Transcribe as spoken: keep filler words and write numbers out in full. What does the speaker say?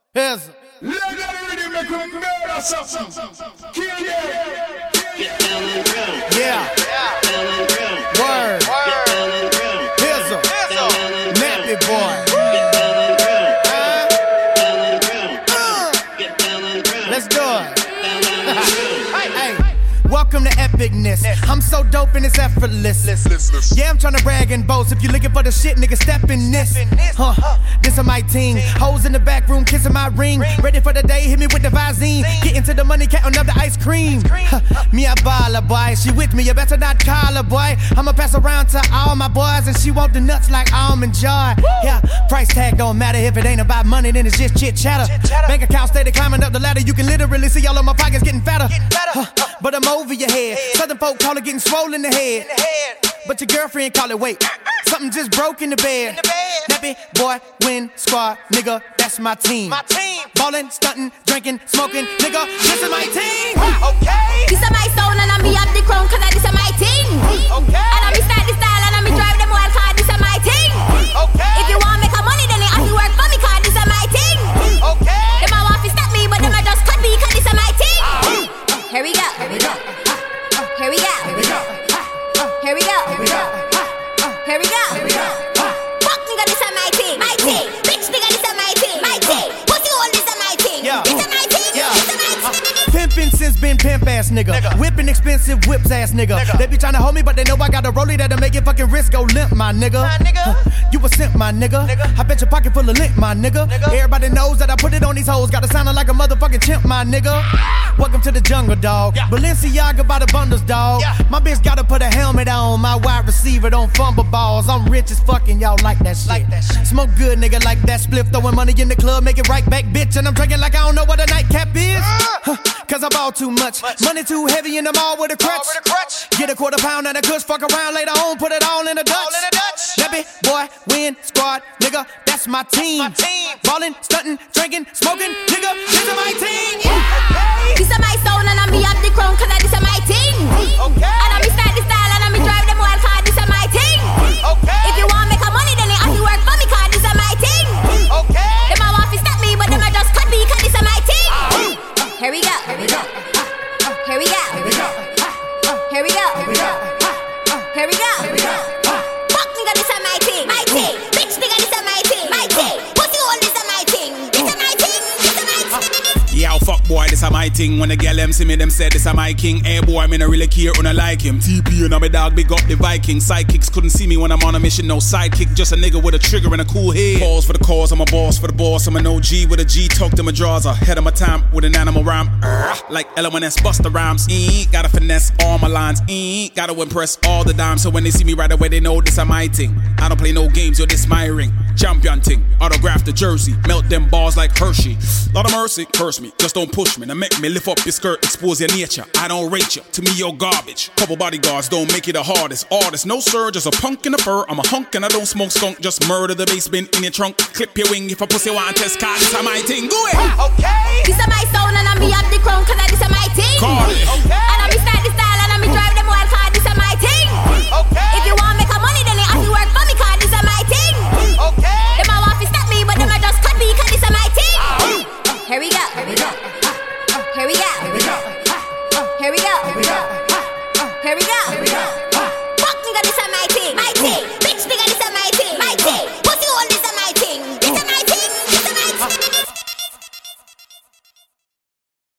Here's a Let it make a murder something. Kill it. Get down and ground. yeah, Get down and ground. word. Get down and ground. Here's a Get down and ground. nappy boy. Get down and ground. Uh, Down and ground. uh, Get down and ground. let's do it. Down and ground. Hey, welcome to epicness. I'm so dope and it's effortless. Yeah, I'm tryna brag and boast. If you looking for the shit, nigga, step in this. Huh, this is my team. Hoes in the back room kissing my ring. Ready for the day, hit me with the Visine. Get into the money, counting up the ice cream. Huh, me a baller, boy. She with me, you better not call her, boy. I'ma pass around to all my boys, and she want the nuts like almond joy. Yeah, price tag don't matter if it ain't about money, then it's just chit chatter. Bank account steady climbing up the ladder. You can literally see all of my pockets getting fatter. Huh, but I'm over your head. Southern folk call it getting swollen in the head. But your girlfriend call it wait. Something just broke in the bed. Nappy boy, win, squad, nigga, that's my team. My team. Ballin', stuntin', drinking, smoking, nigga, this is my team. Okay. This is my sound and I me up the crown cause this is my thing. Okay. And I me style the style and I me drive them wild cause this is my thing. Okay. If you want make a money then you have to work for me cause this is my thing. Okay. Them a want to stop me but them a just cut me cause this is my thing. Here we go. Here we go. Here we go. Here we go. Here we go. Here we go. Here we go. Here we go. Fuck nigga, this is my thing. My thing. Bitch nigga, this is my thing. My thing. Pussy hole, this is my thing. Yeah. This is my thing. Yeah. This is my thing. Pimpin' since been pimp ass nigga. Nigga. Whipping expensive whips ass nigga. Nigga. They be tryna hold me, but they know I got a rollie that'll make your fucking wrist go limp, my nigga. Nah, nigga. Huh, you a simp, my nigga. Nigga. I bet your pocket full of lint, my nigga. Nigga. Everybody knows that I put it on these hoes. Gotta sound like a motherfucking chimp, my nigga. Welcome to the jungle, dog. Yeah. Balenciaga by the bundles, dog. Yeah. My bitch gotta put a helmet on. My wide receiver don't fumble balls. I'm rich as fucking, y'all like that shit. Like that shit. Smoke good, nigga, like that spliff. Throwing money in the club, make it right back, bitch. And I'm drinking like I don't know what a nightcap is. Huh, Cause I ball too much. Much. Money too heavy in the mall with a crutch. With a crutch. Get a quarter pound and a kush, fuck around later on, put it all in a Dutch. All in a Dutch. Nappy boy, win, squad, nigga, that's my team. My team. Ballin', stuntin', drinking, smoking, nigga, this is my team. Okay. This is my sound and I me up the crown cause this is my thing. Okay. And I me style the style and I me drive them wild cause this is my thing. Okay. If you want make a money then you have to work for me cause this is my thing. Okay. Them a want to stop me but them a just cut me cause this is my thing. Here we go. Here we go. Here we go. Here we go. Here we go. Here we go. Here we go. Here we go. Fuck nigga, this is my thing. My thing. Bitch nigga, this is my thing. My thing. Pussy hole, this is my thing. This is my thing. This is my thing. Yo, fuck boy, this a my thing. When the girl them see me, them say this a my king. Hey boy, me no really care when I like him. T P and I'm a dog, big up the Viking. Sidekicks couldn't see me when I'm on a mission. No sidekick, just a nigga with a trigger and a cool head. Pause for the cause, I'm a boss for the boss. I'm an O G with a G, talk to my draws. Ahead of my time with an animal rhyme. Urgh, like L M N S, Busta Rhymes. Ain't gotta finesse all my lines. Ain't gotta impress all the dimes. So when they see me right away, they know this a my thing. I don't play no games, yo, this my ring. Champion thing, autograph the jersey. Melt them balls like Hershey. Lot of mercy, curse me, just don't push me. Now make me lift up your skirt, expose your nature. I don't rate you, to me you're garbage. Couple bodyguards don't make it the hardest. Artist, no sir, just a punk in the fur. I'm a hunk and I don't smoke skunk. Just murder the bass bin in your trunk. Clip your wing if a pussy want test card. This is my thing, go ahead. Okay. This is my sound and I me up the crown cause this is my thing. Call it. Okay. And